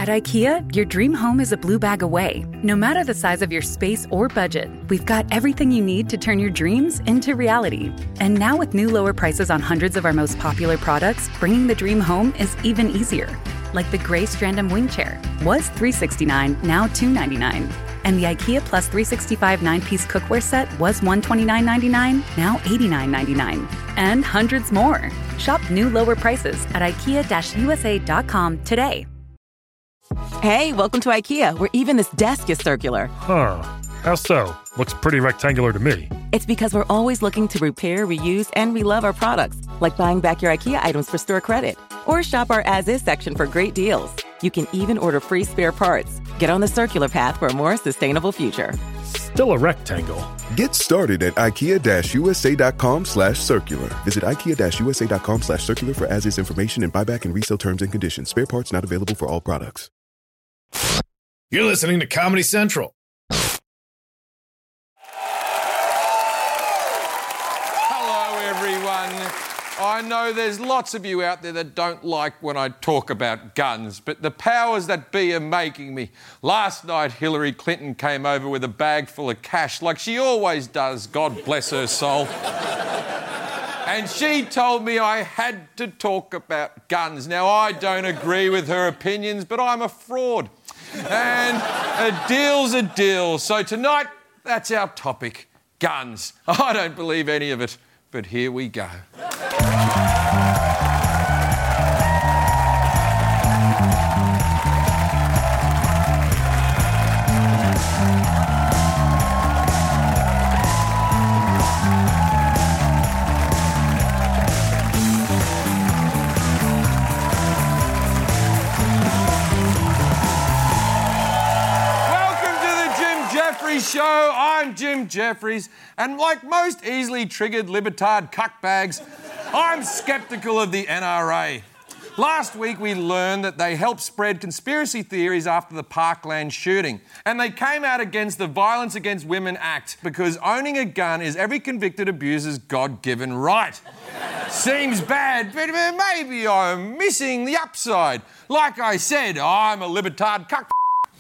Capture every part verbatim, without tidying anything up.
At IKEA, your dream home is a blue bag away. No matter the size of your space or budget, we've got everything you need to turn your dreams into reality. And now with new lower prices on hundreds of our most popular products, bringing the dream home is even easier. Like the gray Strandom wing chair, was three hundred sixty-nine dollars, now two hundred ninety-nine dollars. And the IKEA Plus three sixty-five nine-piece cookware set was one hundred twenty-nine dollars and ninety-nine cents, now eighty-nine dollars and ninety-nine cents. And hundreds more. Shop new lower prices at ikea U S A dot com today. Hey, welcome to IKEA, where even this desk is circular. Huh. How so? Looks pretty rectangular to me. It's because we're always looking to repair, reuse, and relove our products, like buying back your IKEA items for store credit. Or shop our as-is section for great deals. You can even order free spare parts. Get on the circular path for a more sustainable future. Still a rectangle. Get started at ikea-usa.com slash circular. Visit ikea-usa.com slash circular for as-is information and buyback and resale terms and conditions. Spare parts not available for all products. You're listening to Comedy Central. Hello, everyone. I know there's lots of you out there that don't like when I talk about guns, but the powers that be are making me. Last night, Hillary Clinton came over with a bag full of cash, like she always does, God bless her soul. And she told me I had to talk about guns. Now, I don't agree with her opinions, but I'm a fraud. And a deal's a deal. So tonight, that's our topic, guns. I don't believe any of it, but here we go. Show. I'm Jim Jeffries, and like most easily triggered libetard cuckbags, I'm sceptical of the N R A. Last week we learned that they helped spread conspiracy theories after the Parkland shooting, and they came out against the Violence Against Women Act because owning a gun is every convicted abuser's God-given right. Seems bad, but maybe I'm missing the upside. Like I said, I'm a libetard cuck.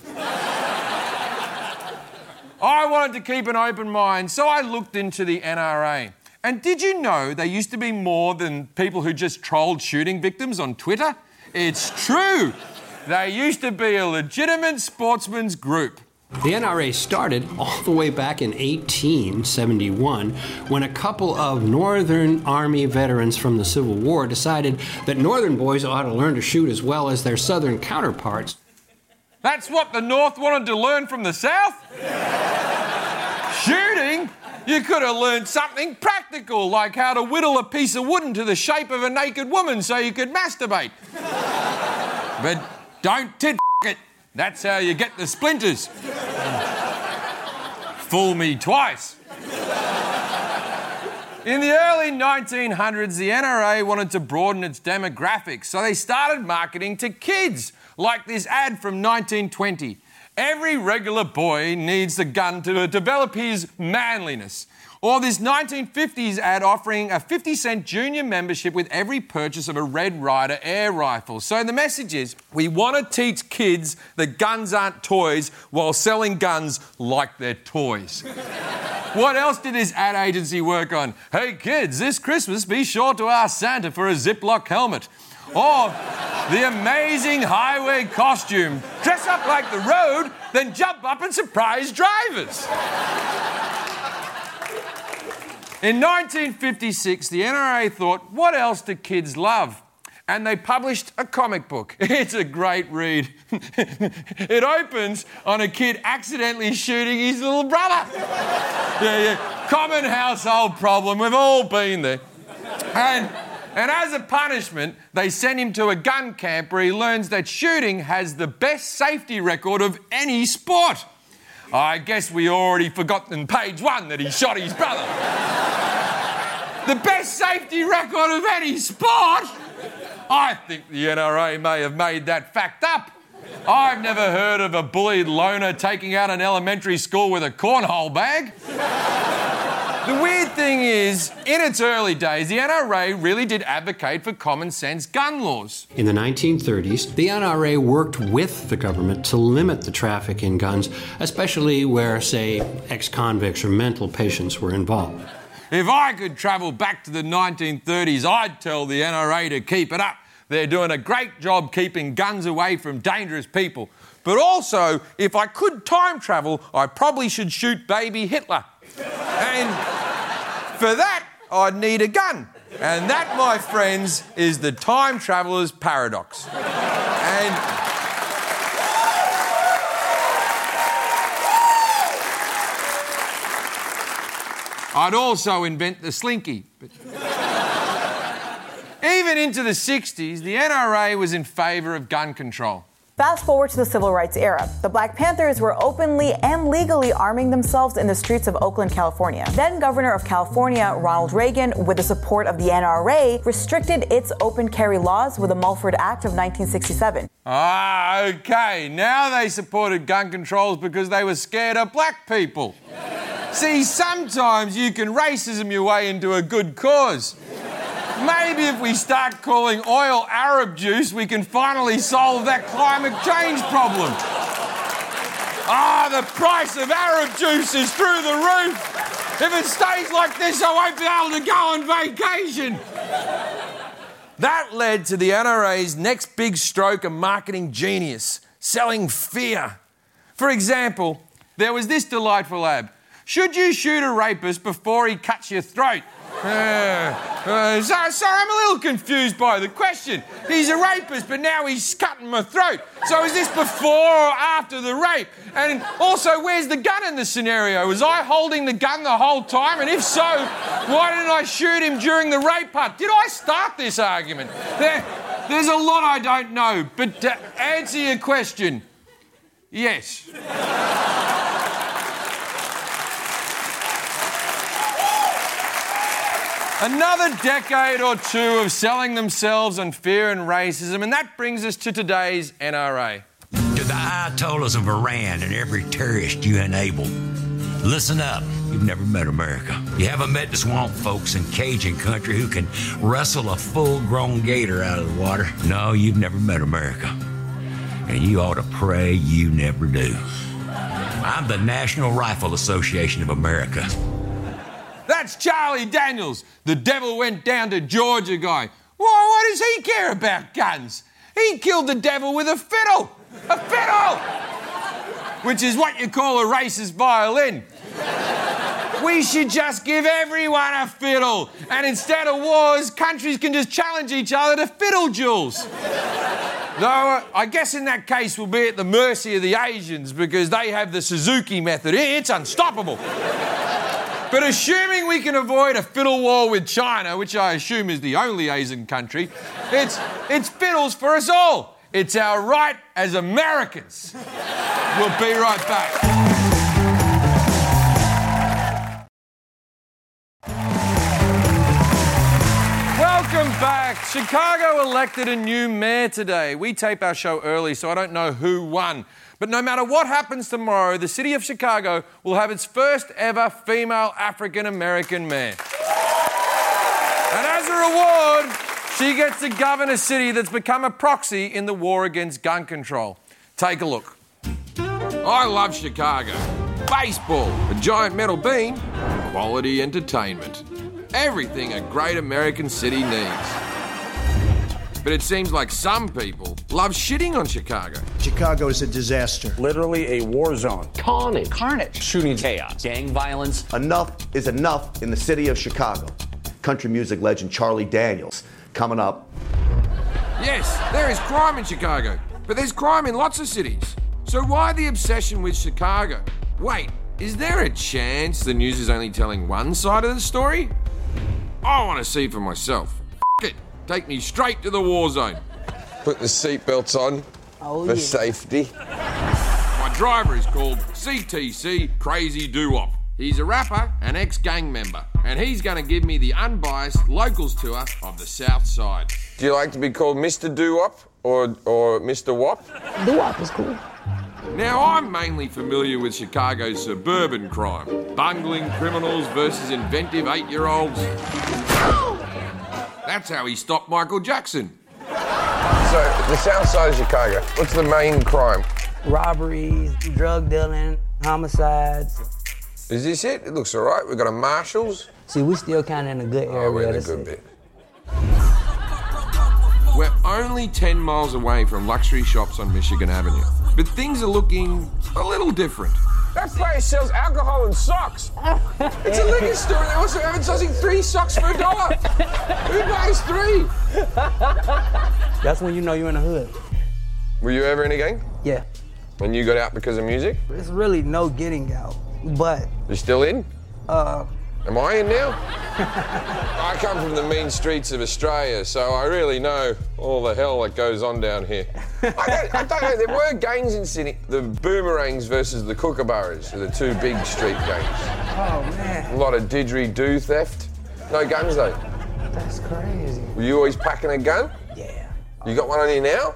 I wanted to keep an open mind, so I looked into the N R A. And did you know they used to be more than people who just trolled shooting victims on Twitter? It's true. They used to be a legitimate sportsman's group. The N R A started all the way back in eighteen seventy-one when a couple of Northern Army veterans from the Civil War decided that Northern boys ought to learn to shoot as well as their Southern counterparts. That's what the North wanted to learn from the South? Shooting? You could have learned something practical, like how to whittle a piece of wood into the shape of a naked woman so you could masturbate. But don't tit it. That's how you get the splinters. Fool me twice. In the early nineteen hundreds, the N R A wanted to broaden its demographics, so they started marketing to kids, like this ad from nineteen twenty. Every regular boy needs a gun to develop his manliness. Or this nineteen fifties ad offering a fifty cent junior membership with every purchase of a Red Ryder air rifle. So the message is, we want to teach kids that guns aren't toys while selling guns like they're toys. What else did this ad agency work on? Hey kids, this Christmas be sure to ask Santa for a Ziploc helmet. Or the amazing highway costume. Dress up like the road, then jump up and surprise drivers. In nineteen fifty-six, the N R A thought, what else do kids love? And they published a comic book. It's a great read. It opens on a kid accidentally shooting his little brother. Yeah, yeah. Common household problem. We've all been there. And, and as a punishment, they send him to a gun camp where he learns that shooting has the best safety record of any sport. I guess we already forgot in page one that he shot his brother. The best safety record of any sport? I think the N R A may have made that fact up. I've never heard of a bullied loner taking out an elementary school with a cornhole bag. The weird thing is, in its early days, the N R A really did advocate for common sense gun laws. In the nineteen thirties, the N R A worked with the government to limit the traffic in guns, especially where, say, ex-convicts or mental patients were involved. If I could travel back to the nineteen thirties, I'd tell the N R A to keep it up. They're doing a great job keeping guns away from dangerous people. But also, if I could time travel, I probably should shoot baby Hitler. And for that, I'd need a gun. And that, my friends, is the time traveller's paradox. And I'd also invent the slinky. But even into the sixties, the N R A was in favour of gun control. Fast forward to the Civil Rights era. The Black Panthers were openly and legally arming themselves in the streets of Oakland, California. Then Governor of California, Ronald Reagan, with the support of the N R A, restricted its open carry laws with the Mulford Act of nineteen sixty-seven. Ah, OK. Now they supported gun controls because they were scared of black people. See, sometimes you can racism your way into a good cause. Maybe if we start calling oil Arab juice, we can finally solve that climate change problem. Ah, the price of Arab juice is through the roof. If it stays like this, I won't be able to go on vacation. That led to the N R A's next big stroke of marketing genius, selling fear. For example, there was this delightful ad. Should you shoot a rapist before he cuts your throat? Uh, uh, sorry, sorry, I'm a little confused by the question. He's a rapist, but now he's cutting my throat. So is this before or after the rape? And also, where's the gun in the scenario? Was I holding the gun the whole time? And if so, why didn't I shoot him during the rape part? Did I start this argument? There, there's a lot I don't know, but to answer your question, yes. Another decade or two of selling themselves on fear and racism, and that brings us to today's N R A. To the Ayatollahs of Iran and every terrorist you enable, listen up. You've never met America. You haven't met the swamp folks in Cajun country who can wrestle a full-grown gator out of the water. No, you've never met America. And you ought to pray you never do. I'm the National Rifle Association of America. That's Charlie Daniels, the devil went down to Georgia guy. Why, what does he care about guns? He killed the devil with a fiddle. A fiddle! Which is what you call a racist violin. We should just give everyone a fiddle. And instead of wars, countries can just challenge each other to fiddle duels. Though, I guess in that case we'll be at the mercy of the Asians because they have the Suzuki method. It's unstoppable. But assuming we can avoid a fiddle war with China, which I assume is the only Asian country, it's, it's fiddles for us all. It's our right as Americans. We'll be right back. Welcome back. Chicago elected a new mayor today. We tape our show early, so I don't know who won. But no matter what happens tomorrow, the city of Chicago will have its first ever female African-American mayor. And as a reward, she gets to govern a city that's become a proxy in the war against gun control. Take a look. I love Chicago. Baseball, a giant metal bean, quality entertainment. Everything a great American city needs. But it seems like some people love shitting on Chicago. Chicago is a disaster. Literally a war zone. Carnage. Carnage. Shooting chaos. Gang violence. Enough is enough in the city of Chicago. Country music legend Charlie Daniels coming up. Yes, there is crime in Chicago, but there's crime in lots of cities. So why the obsession with Chicago? Wait, is there a chance the news is only telling one side of the story? I want to see for myself. F*** it. Take me straight to the war zone. Put the seatbelts on oh, for yeah. safety. My driver is called C T C Crazy Doo-Wop. He's a rapper and ex-gang member, and he's going to give me the unbiased locals tour of the South Side. Do you like to be called Mister Doo-Wop or, or Mister Wop? Doo-Wop is cool. Now, I'm mainly familiar with Chicago's suburban crime. Bungling criminals versus inventive eight-year-olds. That's how he stopped Michael Jackson. So, the south side of Chicago, what's the main crime? Robberies, drug dealing, homicides. Is this it? It looks all right. We've got a Marshalls. See, we still kind of in a good area. Oh, we're in a good bit. We're only ten miles away from luxury shops on Michigan Avenue. But things are looking a little different. That place sells alcohol and socks. It's a liquor store. They're also advertising three socks for a dollar. Who buys three? That's when you know you're in the hood. Were you ever in a gang? Yeah. When you got out because of music? It's really no getting out, but... You still in? Uh... Am I in now? I come from the mean streets of Australia, so I really know all the hell that goes on down here. I don't, I don't know, there were gangs in Sydney. The Boomerangs versus the Kookaburras are the two big street gangs. Oh, man. A lot of didgeridoo theft. No guns, though. That's crazy. Were you always packing a gun? Yeah. You got one on you now?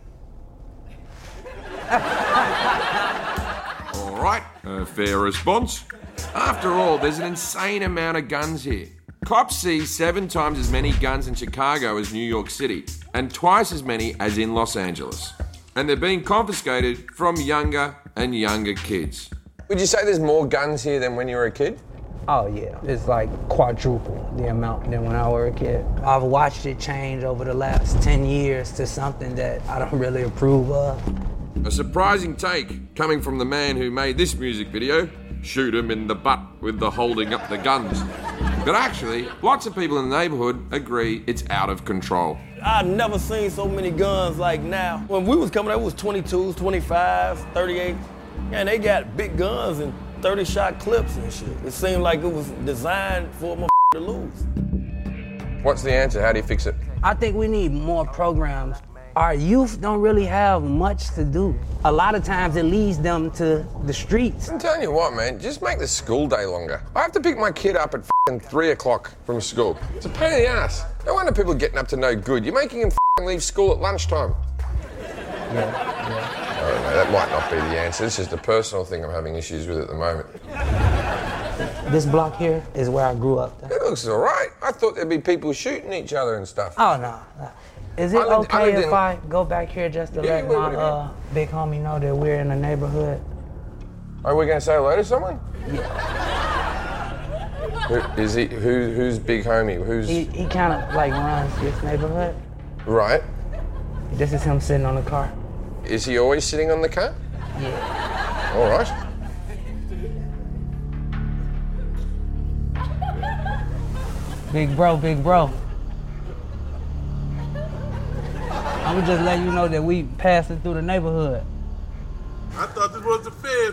All right, a fair response. After all, there's an insane amount of guns here. Cops see seven times as many guns in Chicago as New York City, and twice as many as in Los Angeles. And they're being confiscated from younger and younger kids. Would you say there's more guns here than when you were a kid? Oh, yeah. It's like quadruple the amount than when I was a kid. I've watched it change over the last ten years to something that I don't really approve of. A surprising take coming from the man who made this music video. Shoot him in the butt with the holding up the guns. But actually, lots of people in the neighborhood agree it's out of control. I've never seen so many guns like now. When we was coming up, it was twenty-twos, twenty-fives, thirty-eights. And they got big guns and thirty shot clips and shit. It seemed like it was designed for a motherfucker to lose. What's the answer? How do you fix it? I think we need more programs. Our youth don't really have much to do. A lot of times it leads them to the streets. I'm telling you what, man, just make the school day longer. I have to pick my kid up at f***ing three o'clock from school. It's a pain in the ass. No wonder people are getting up to no good. You're making them f***ing leave school at lunchtime. Yeah, yeah. I don't know, that might not be the answer. It's just a personal thing I'm having issues with at the moment. This block here is where I grew up. It looks all right. I thought there'd be people shooting each other and stuff. Oh, no. no. Is it I lived, okay I if in... I go back here just to yeah, let my uh, big homie know that we're in the neighborhood? Are we going to say hello to someone? Yeah. Who, is he, who, who's big homie? Who's... He, he kind of like runs this neighborhood. Right. This is him sitting on the car. Is he always sitting on the car? Yeah. All right. Big bro, big bro. I'm gonna just let you know that we passing through the neighborhood. I thought this was the Fed.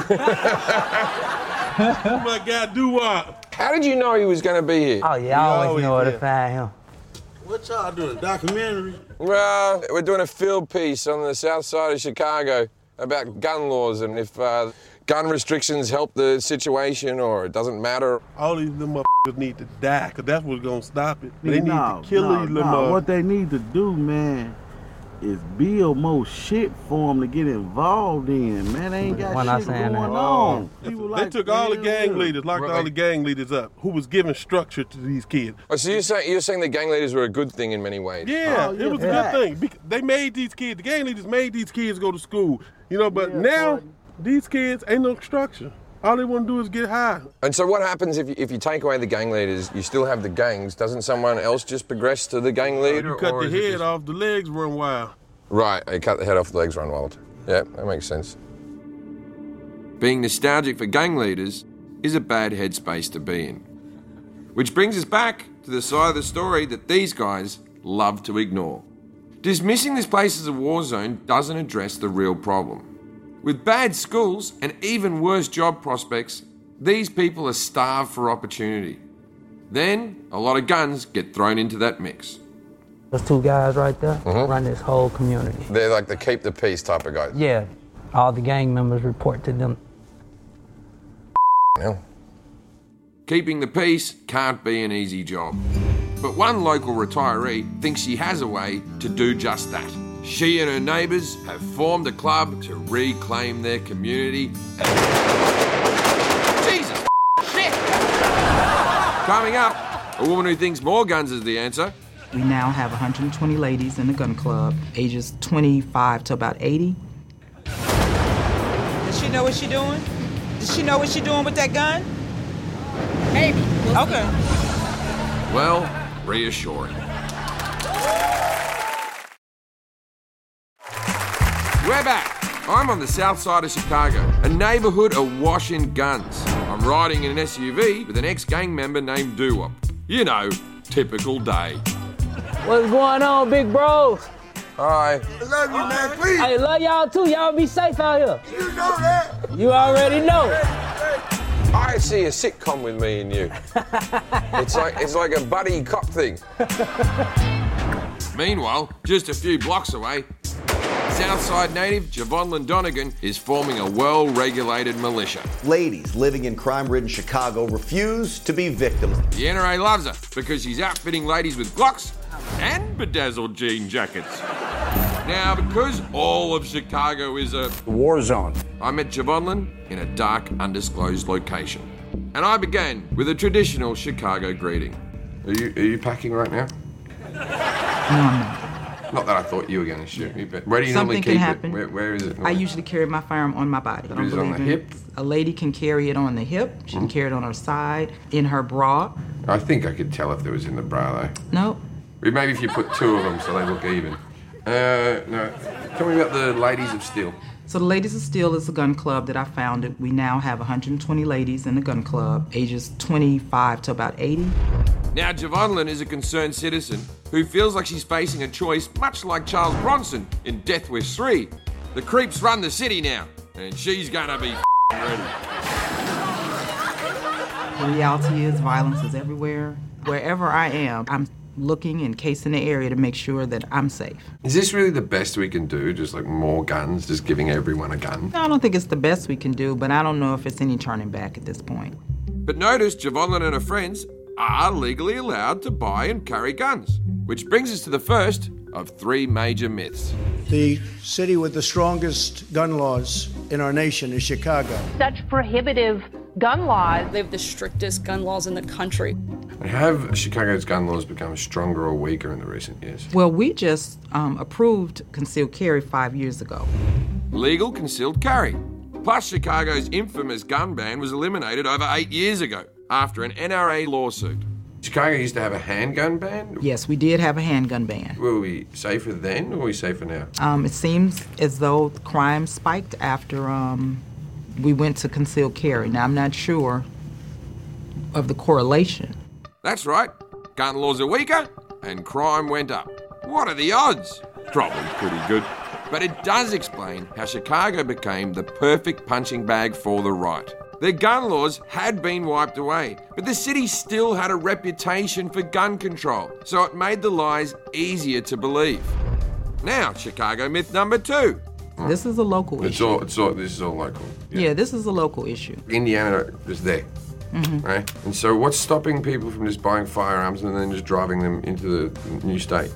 Oh my God, do-wop. How did you know he was going to be here? Oh, yeah, I always, always know where to find him. What y'all doing, a documentary? Well, we're doing a field piece on the south side of Chicago about gun laws and if uh, gun restrictions help the situation or it doesn't matter. All these little motherfuckers need to die, because that's what's going to stop it. They need no, to kill no, these little no. motherfuckers. What they need to do, man, is build more shit for them to get involved in, man. They ain't got When shit going that. on. They like, took all the gang leaders, locked all the gang leaders up, who was giving structure to these kids. Oh, so you're saying, you're saying the gang leaders were a good thing in many ways? Yeah, oh, it yeah, was yeah. a good thing. They made these kids, the gang leaders made these kids go to school, you know, but yeah, now boy. these kids ain't no structure. All they want to do is get high. And so what happens if you, if you take away the gang leaders, you still have the gangs, doesn't someone else just progress to the gang leader? You cut or the is it head just... off, the legs run wild. Right, you cut the head off, the legs run wild. Yeah, that makes sense. Being nostalgic for gang leaders is a bad headspace to be in. Which brings us back to the side of the story that these guys love to ignore. Dismissing this place as a war zone doesn't address the real problem. With bad schools and even worse job prospects, these people are starved for opportunity. Then, a lot of guns get thrown into that mix. Those two guys right there Mm-hmm. run this whole community. They're like the keep the peace type of guys. Yeah, all the gang members report to them. Yeah. Keeping the peace can't be an easy job. But one local retiree thinks she has a way to do just that. She and her neighbours have formed a club to reclaim their community. Jesus shit! Coming up, a woman who thinks more guns is the answer. We now have one hundred twenty ladies in the gun club, ages twenty-five to about eighty. Does she know what she's doing? Does she know what she's doing with that gun? Maybe. We'll okay. See. Well, reassuring. We're back. I'm on the south side of Chicago, a neighbourhood awash in guns. I'm riding in an S U V with an ex-gang member named Doo-Wop. You know, typical day. What's going on, big bros? Hi. I love you, man, please. Hey, love y'all too. Y'all be safe out here. You know that. You already know. I see a sitcom with me and you. It's like it's like a buddy cop thing. Meanwhile, just a few blocks away, Southside native Javonlyn Donegan is forming a well-regulated militia. Ladies living in crime-ridden Chicago refuse to be victims. The N R A loves her because she's outfitting ladies with Glocks and bedazzled jean jackets. Now, because all of Chicago is a war zone, I met Javonlyn in a dark, undisclosed location. And I began with a traditional Chicago greeting. Are you, are you packing right now? No, I'm not. Not that I thought you were going to shoot me, but where do you Something normally keep can happen. it? Where, where is it? I usually carry my firearm on my body. I don't Is it on the believe in- hip? A lady can carry it on the hip. She can Mhm. carry it on her side, in her bra. I think I could tell if there was in the bra, though. No. Maybe if you put two of them so they look even. Uh, no. Tell me about the Ladies of Steel. So the Ladies of Steel is a gun club that I founded. We now have one hundred twenty ladies in the gun club, ages twenty-five to about eighty. Now, Javonlyn is a concerned citizen who feels like she's facing a choice much like Charles Bronson in Death Wish three. The creeps run the city now, and she's gonna be ready. The reality is violence is everywhere. Wherever I am, I'm looking and casing the area to make sure that I'm safe. Is this really the best we can do? Just like more guns, just giving everyone a gun? I don't think it's the best we can do, but I don't know if it's any turning back at this point. But notice Javonlyn and her friends are legally allowed to buy and carry guns, which brings us to the first of three major myths. The city with the strongest gun laws in our nation is Chicago. Such prohibitive gun laws. They have the strictest gun laws in the country. Have Chicago's gun laws become stronger or weaker in the recent years? Well, we just um, approved concealed carry five years ago. Legal concealed carry. Plus, Chicago's infamous gun ban was eliminated over eight years ago after an N R A lawsuit. Chicago used to have a handgun ban? Yes, we did have a handgun ban. Were we safer then or are we safer now? Um, it seems as though crime spiked after um, we went to concealed carry. Now, I'm not sure of the correlation. That's right. Gun laws are weaker and crime went up. What are the odds? Probably pretty good. But it does explain how Chicago became the perfect punching bag for the right. Their gun laws had been wiped away, but the city still had a reputation for gun control, so it made the lies easier to believe. Now, Chicago myth number two. This is a local It's issue. all, it's all, this is all local. Yeah, this is a local issue. Indiana is there, Mhm. right? And so what's stopping people from just buying firearms and then just driving them into the new state?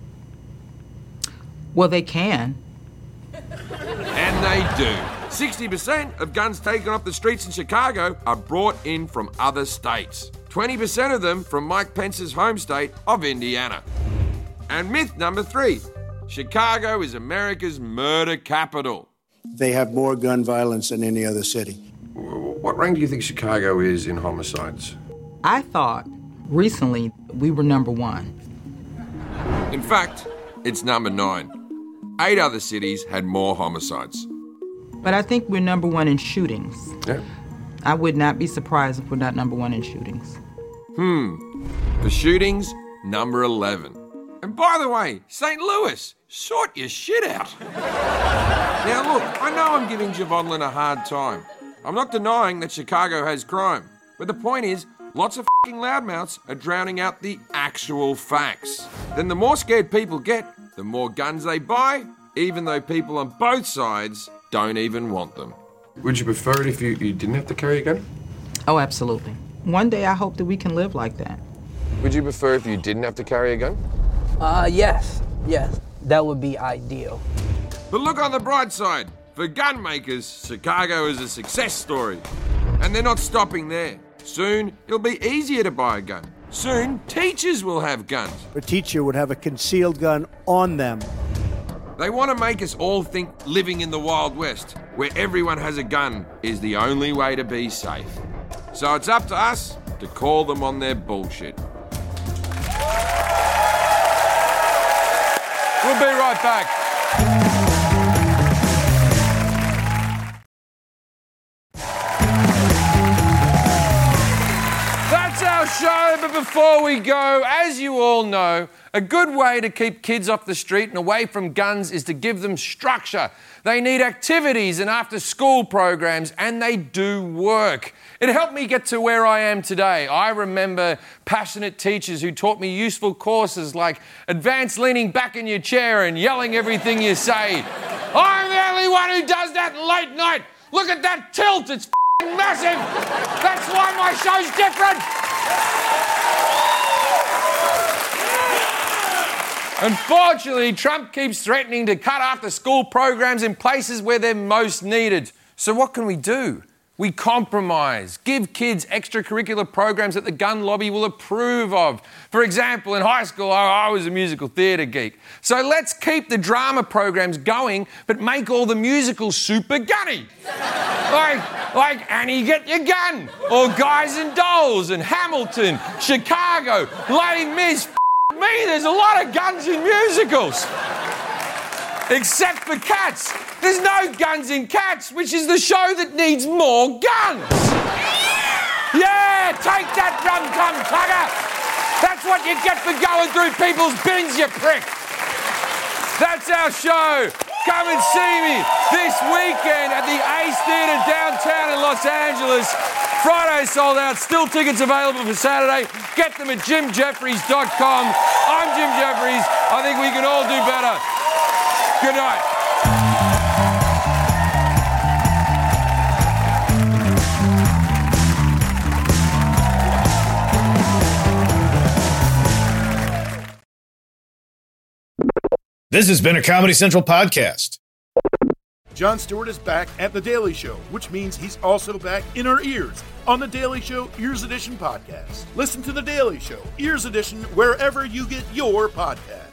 Well, they can. And they do. sixty percent of guns taken off the streets in Chicago are brought in from other states. twenty percent of them from Mike Pence's home state of Indiana. And myth number three, Chicago is America's murder capital. They have more gun violence than any other city. What rank do you think Chicago is in homicides? I thought recently we were number one. In fact, it's number nine. Eight other cities had more homicides. But I think we're number one in shootings. Yeah. I would not be surprised if we're not number one in shootings. Hmm. For shootings, number eleven. And by the way, Saint Louis, sort your shit out. Now look, I know I'm giving Javonlyn a hard time. I'm not denying that Chicago has crime. But the point is, lots of f***ing loudmouths are drowning out the actual facts. Then the more scared people get, the more guns they buy, even though people on both sides don't even want them. Would you prefer it if you, you didn't have to carry a gun? Oh, absolutely. One day I hope that we can live like that. Would you prefer if you didn't have to carry a gun? Uh, yes, yes. that would be ideal. But look on the bright side. For gun makers, Chicago is a success story. And they're not stopping there. Soon, it'll be easier to buy a gun. Soon, teachers will have guns. A teacher would have a concealed gun on them. They want to make us all think living in the Wild West, where everyone has a gun, is the only way to be safe. So it's up to us to call them on their bullshit. We'll be right back. That's our show, but before we go, as you all know, a good way to keep kids off the street and away from guns is to give them structure. They need activities and after-school programs, and they do work. It helped me get to where I am today. I remember passionate teachers who taught me useful courses like advanced leaning back in your chair and yelling everything you say. I'm the only one who does that late night. Look at that tilt, it's f***ing massive. That's why my show's different. Unfortunately, Trump keeps threatening to cut after-school programs in places where they're most needed. So what can we do? We compromise, give kids extracurricular programs that the gun lobby will approve of. For example, in high school, I, I was a musical theatre geek. So let's keep the drama programs going, but make all the musicals super gunny. like, like Annie, Get Your Gun, or Guys and Dolls, and Hamilton, Chicago, Les Mis. F- me, there's a lot of guns in musicals. Except for Cats. There's no guns in Cats, which is the show that needs more guns. Yeah, take that, rum-tum tugger. That's what you get for going through people's bins, you prick. That's our show. Come and see me this weekend at the Ace Theatre downtown in Los Angeles. Friday sold out, still tickets available for Saturday. Get them at jim jeffries dot com. I'm Jim Jeffries. I think we can all do better. Good night. This has been a Comedy Central podcast. Jon Stewart is back at The Daily Show, which means he's also back in our ears on The Daily Show Ears Edition podcast. Listen to The Daily Show Ears Edition wherever you get your podcast.